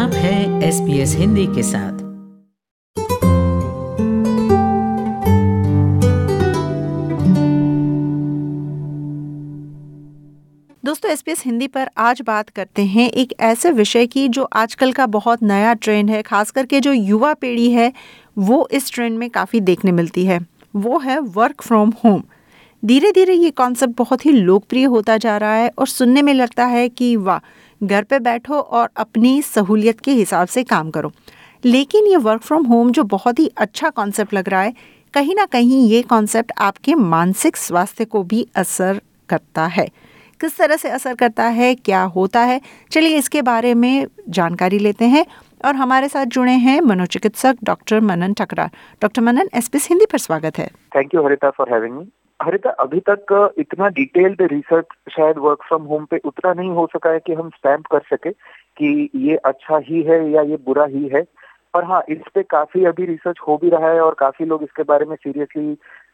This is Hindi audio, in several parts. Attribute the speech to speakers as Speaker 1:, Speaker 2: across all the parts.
Speaker 1: आप हैं SBS हिंदी के साथ।
Speaker 2: दोस्तों, SBS हिंदी पर आज बात करते हैं एक ऐसे विषय की जो आजकल का बहुत नया ट्रेंड है। खास करके जो युवा पीढ़ी है वो इस ट्रेंड में काफ़ी देखने मिलती है। वो है वर्क फ्रॉम होम। धीरे धीरे ये कॉन्सेप्ट बहुत ही लोकप्रिय होता जा रहा है और सुनने में लगता है कि वाह, घर पे बैठो और अपनी सहूलियत के हिसाब से काम करो। लेकिन ये वर्क फ्रॉम होम जो बहुत ही अच्छा कॉन्सेप्ट लग रहा है, कहीं ना कहीं ये कॉन्सेप्ट आपके मानसिक स्वास्थ्य को भी असर करता है। किस तरह से असर करता है, क्या होता है, चलिए इसके बारे में जानकारी लेते हैं। और हमारे साथ जुड़े हैं मनोचिकित्सक doctor Manan Thakrar. Doctor Manan, SBS Hindi पर स्वागत है।
Speaker 3: Thank you Harita for having me. Harita, अभी तक इतना डिटेल्ड रिसर्च शायद वर्क फ्रॉम होम पे उतना नहीं हो सका है कि हम स्टैम्प कर सके कि ये अच्छा ही है या ये बुरा ही है। पर हाँ, इस पे काफी अभी रिसर्च हो भी रहा है और काफी लोग इसके बारे में सीरियसली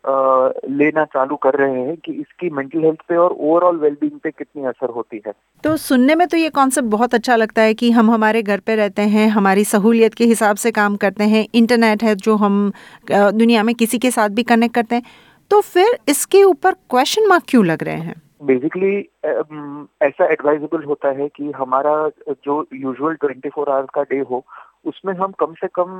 Speaker 3: लेना चालू कर रहे हैं कि इसकी मेंटल हेल्थ पे और ओवरऑल वेलबींग पे कितनी असर होती है।
Speaker 2: तो सुनने में तो ये कॉन्सेप्ट बहुत अच्छा लगता है कि हम हमारे घर पे रहते हैं, हमारी सहूलियत के हिसाब से काम करते हैं, इंटरनेट है जो हम दुनिया में किसी के साथ भी कनेक्ट करते हैं। तो फिर इसके ऊपर क्वेश्चन मार्क क्यों लग रहे हैं?
Speaker 3: बेसिकली ऐसा एडवाइजेबल होता है कि हमारा जो यूजुअल 24 आवर्स का डे हो उसमें हम कम से कम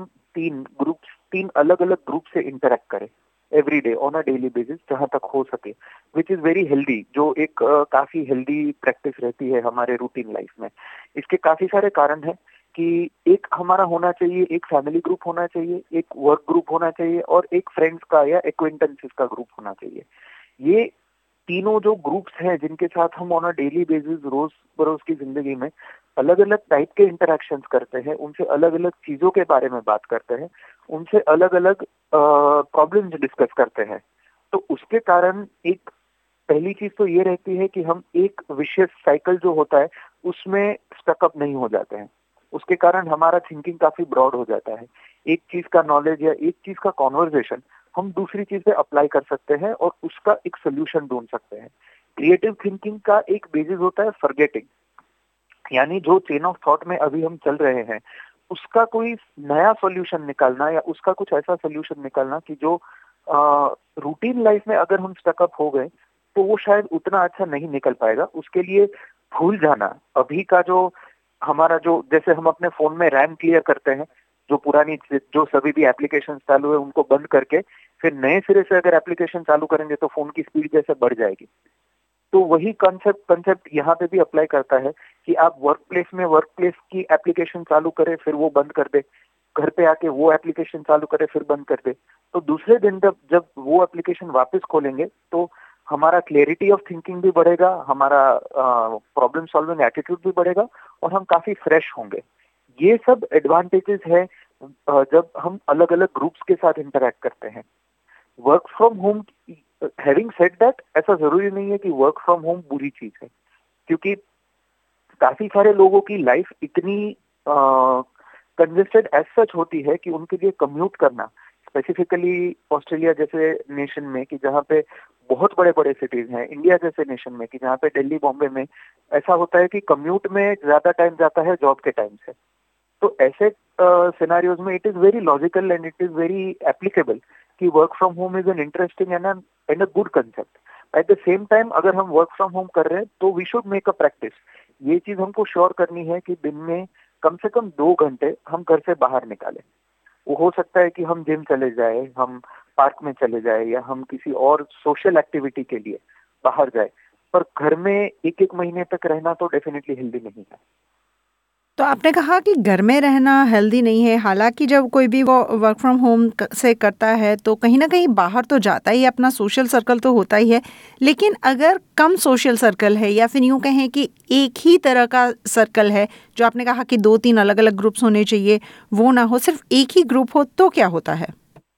Speaker 3: तीन अलग अलग ग्रुप से इंटरेक्ट करें every day on a daily basis, जहां तक हो सके, विच इज वेरी हेल्दी, जो एक काफी हेल्दी प्रैक्टिस रहती है हमारे रूटीन लाइफ में। इसके काफी सारे कारण हैं कि एक हमारा होना चाहिए, एक फैमिली ग्रुप होना चाहिए, एक वर्क ग्रुप होना चाहिए और एक फ्रेंड्स का या एक्वेंटेंसेस का ग्रुप होना चाहिए। ये तीनों जो ग्रुप्स हैं जिनके साथ हम ऑन अ डेली बेसिस रोज बरोज की जिंदगी में अलग अलग टाइप के इंटरेक्शंस करते हैं, उनसे अलग अलग चीजों के बारे में बात करते हैं, उनसे अलग अलग प्रॉब्लम्स डिस्कस करते हैं। तो उसके कारण एक पहली चीज तो ये रहती है कि हम एक विशेष साइकिल जो होता है उसमें स्टकअप नहीं हो जाते हैं। उसके कारण हमारा थिंकिंग काफी ब्रॉड हो जाता है। एक चीज का नॉलेज या एक चीज का कॉन्वर्जेशन हम दूसरी चीज पे अप्लाई कर सकते हैं और उसका एक सोल्यूशन ढूंढ सकते हैं। क्रिएटिव थिंकिंग का एक बेसिस होता है फॉरगेटिंग, यानी जो चेन ऑफ थॉट में अभी हम चल रहे हैं उसका कोई नया सॉल्यूशन निकालना या उसका कुछ ऐसा सॉल्यूशन निकालना कि जो रूटीन लाइफ में अगर हम स्टकअप हो गए तो वो शायद उतना अच्छा नहीं निकल पाएगा। उसके लिए भूल जाना, अभी का जो हमारा जो जैसे हम अपने फोन में रैम क्लियर करते हैं, जो पुरानी जो सभी भी एप्लीकेशन चालू है उनको बंद करके फिर नए सिरे से अगर एप्लीकेशन चालू करेंगे तो फोन की स्पीड जैसे बढ़ जाएगी। तो वही कंसेप्ट यहाँ पे भी अप्लाई करता है कि आप वर्क प्लेस की एप्लीकेशन चालू करें फिर वो बंद कर दे, घर पे आके वो एप्लीकेशन चालू करे फिर बंद कर दे। तो दूसरे दिन जब वो एप्लीकेशन वापस खोलेंगे तो हमारा क्लैरिटी ऑफ थिंकिंग भी बढ़ेगा, हमारा प्रॉब्लम सॉल्विंग एटीट्यूड भी बढ़ेगा और हम काफी फ्रेश होंगे। ये सब एडवांटेजेस है जब हम अलग अलग ग्रुप्स के साथ इंटरेक्ट करते हैं। Work from home, having said that, ऐसा जरूरी नहीं है कि वर्क फ्रॉम होम बुरी चीज है, क्योंकि काफी सारे लोगों की लाइफ इतनी कंजेस्टेड एज सच होती है कि उनके लिए कम्यूट करना, स्पेसिफिकली ऑस्ट्रेलिया जैसे नेशन में कि जहाँ पे बहुत बड़े बड़े सिटीज हैं, इंडिया जैसे नेशन में कि जहाँ पे दिल्ली बॉम्बे में ऐसा होता है कि कम्यूट में ज्यादा टाइम जाता है जॉब के टाइम से। तो ऐसे सिनेरियोज में it is very logical and it is very applicable कि work from home is an interesting and a good concept. At the same time अगर हम वर्क फ्रॉम होम कर रहे हैं तो we should make a practice. ये चीज हमको श्योर करनी है कि दिन में कम से कम 2 घंटे हम घर से बाहर निकालें। वो हो सकता है कि हम जिम चले जाए, हम पार्क में चले जाए या हम किसी और सोशल एक्टिविटी के लिए बाहर जाए, पर घर में एक एक महीने तक रहना तो डेफिनेटली हेल्दी नहीं है।
Speaker 2: तो आपने कहा कि घर में रहना हेल्दी नहीं है। हालांकि जब कोई भी वो वर्क फ्रॉम होम से करता है तो कहीं ना कहीं बाहर तो जाता ही है, अपना सोशल सर्कल तो होता ही है। लेकिन अगर कम सोशल सर्कल है या फिर यूं कहें कि एक ही तरह का सर्कल है, जो आपने कहा कि 2-3 अलग अलग ग्रुप्स होने चाहिए, वो ना हो, सिर्फ एक ही ग्रुप हो, तो क्या होता है?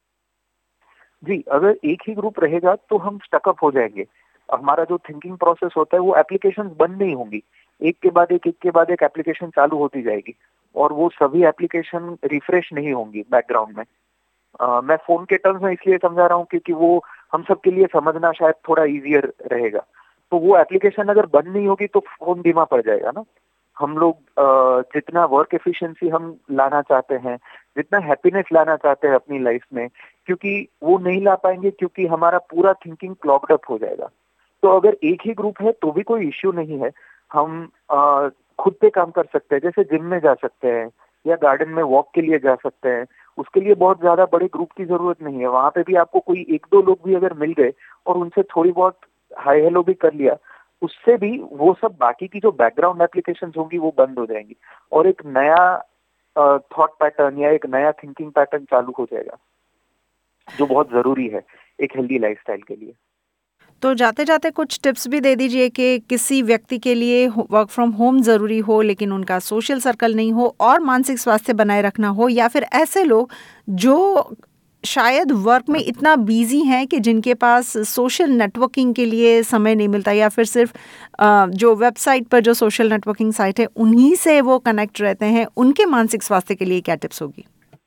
Speaker 3: जी, अगर एक ही ग्रुप रहेगा तो हम स्टकअप हो जाएंगे। हमारा जो थिंकिंग प्रोसेस होता है वो एप्लीकेशंस बंद नहीं होंगी, एक के बाद एक एप्लीकेशन चालू होती जाएगी और वो सभी एप्लीकेशन रिफ्रेश नहीं होंगी बैकग्राउंड में। मैं फोन के टर्म्स में इसलिए समझा रहा हूँ क्योंकि वो हम सब के लिए समझना शायद थोड़ा इजियर रहेगा। तो वो एप्लीकेशन अगर बंद नहीं होगी तो फोन धीमा पड़ जाएगा ना। हम लोग जितना वर्क एफिशिएंसी हम लाना चाहते हैं, जितना हैप्पीनेस लाना चाहते हैं अपनी लाइफ में, क्योंकि वो नहीं ला पाएंगे, क्योंकि हमारा पूरा थिंकिंग क्लॉग्ड अप हो जाएगा। तो अगर एक ही ग्रुप है तो भी कोई इश्यू नहीं है, हम खुद पे काम कर सकते हैं, जैसे जिम में जा सकते हैं या गार्डन में वॉक के लिए जा सकते हैं। उसके लिए बहुत ज्यादा बड़े ग्रुप की जरूरत नहीं है, वहां पे भी आपको कोई 1-2 लोग भी अगर मिल गए और उनसे थोड़ी बहुत हाय हेलो भी कर लिया, उससे भी वो सब बाकी की जो बैकग्राउंड एप्लीकेशंस होंगी वो बंद हो जाएंगी और एक नया थॉट पैटर्न या एक नया थिंकिंग पैटर्न चालू हो जाएगा, जो बहुत जरूरी है एक हेल्दी लाइफस्टाइल के लिए।
Speaker 2: तो जाते जाते कुछ टिप्स भी दे दीजिए कि किसी व्यक्ति के लिए वर्क फ्रॉम होम ज़रूरी हो लेकिन उनका सोशल सर्कल नहीं हो और मानसिक स्वास्थ्य बनाए रखना हो, या फिर ऐसे लोग जो शायद वर्क में इतना बिजी हैं कि जिनके पास सोशल नेटवर्किंग के लिए समय नहीं मिलता, या फिर सिर्फ जो वेबसाइट पर जो सोशल नेटवर्किंग साइट है उन्हीं से वो कनेक्ट रहते हैं, उनके मानसिक स्वास्थ्य के लिए क्या टिप्स होगी?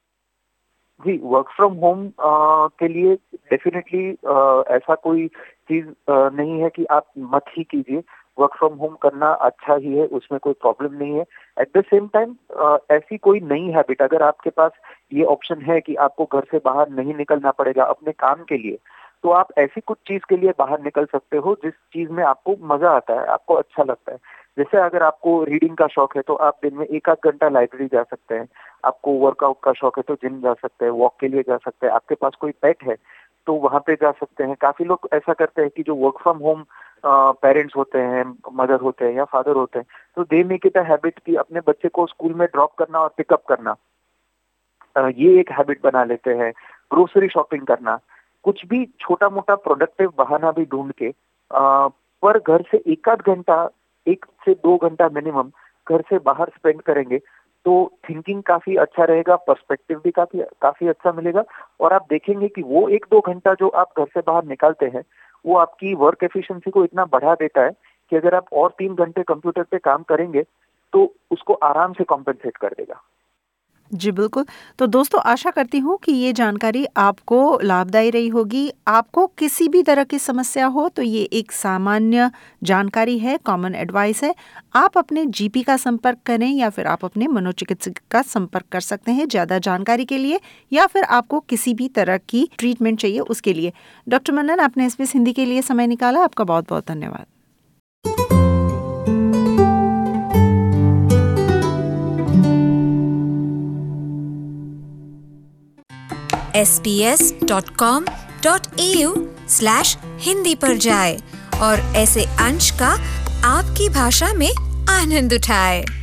Speaker 3: जी, वर्क फ्रॉम होम के लिए डेफिनेटली ऐसा कोई चीज नहीं है कि आप मत ही कीजिए। वर्क फ्रॉम होम करना अच्छा ही है, उसमें कोई प्रॉब्लम नहीं है। एट द सेम टाइम ऐसी कोई नई हैबिट, अगर आपके पास ये ऑप्शन है कि आपको घर से बाहर नहीं निकलना पड़ेगा अपने काम के लिए, तो आप ऐसी कुछ चीज के लिए बाहर निकल सकते हो जिस चीज में आपको मजा आता है, आपको अच्छा लगता है। जैसे अगर आपको रीडिंग का शौक है तो आप दिन में 1-8 घंटा लाइब्रेरी जा सकते हैं। आपको वर्कआउट का शौक है तो जिम जा सकते हैं, वॉक के लिए जा सकते हैं। आपके पास कोई पेट है तो वहां पे जा सकते हैं। काफी लोग ऐसा करते हैं कि जो वर्क फ्रॉम होम पेरेंट्स होते हैं, मदर होते हैं या फादर होते हैं, तो they make it a habit कि अपने बच्चे को स्कूल में ड्रॉप करना और पिकअप करना, ये एक हैबिट बना लेते हैं। ग्रोसरी शॉपिंग करना, कुछ भी छोटा मोटा प्रोडक्टिव बहाना भी ढूंढ के पर घर से 1-8 घंटा, 1 से 2 घंटा मिनिमम घर से बाहर स्पेंड करेंगे तो थिंकिंग काफी अच्छा रहेगा, पर्सपेक्टिव भी काफी अच्छा मिलेगा। और आप देखेंगे कि वो 1-2 घंटा जो आप घर से बाहर निकालते हैं वो आपकी वर्क एफिशिएंसी को इतना बढ़ा देता है कि अगर आप और 3 घंटे कंप्यूटर पे काम करेंगे तो उसको आराम से कॉम्पेंसेट कर देगा।
Speaker 2: जी बिल्कुल। तो दोस्तों, आशा करती हूँ कि ये जानकारी आपको लाभदायी रही होगी। आपको किसी भी तरह की समस्या हो तो ये एक सामान्य जानकारी है, कॉमन एडवाइस है। आप अपने जीपी का संपर्क करें या फिर आप अपने मनोचिकित्सक का संपर्क कर सकते हैं ज़्यादा जानकारी के लिए, या फिर आपको किसी भी तरह की ट्रीटमेंट चाहिए उसके लिए। डॉक्टर मन्नन, आपने SBS हिंदी के लिए समय निकाला, आपका बहुत बहुत धन्यवाद।
Speaker 4: sbs.com.au/hindi पर जाएं और ऐसे अंश का आपकी भाषा में आनंद उठाएं।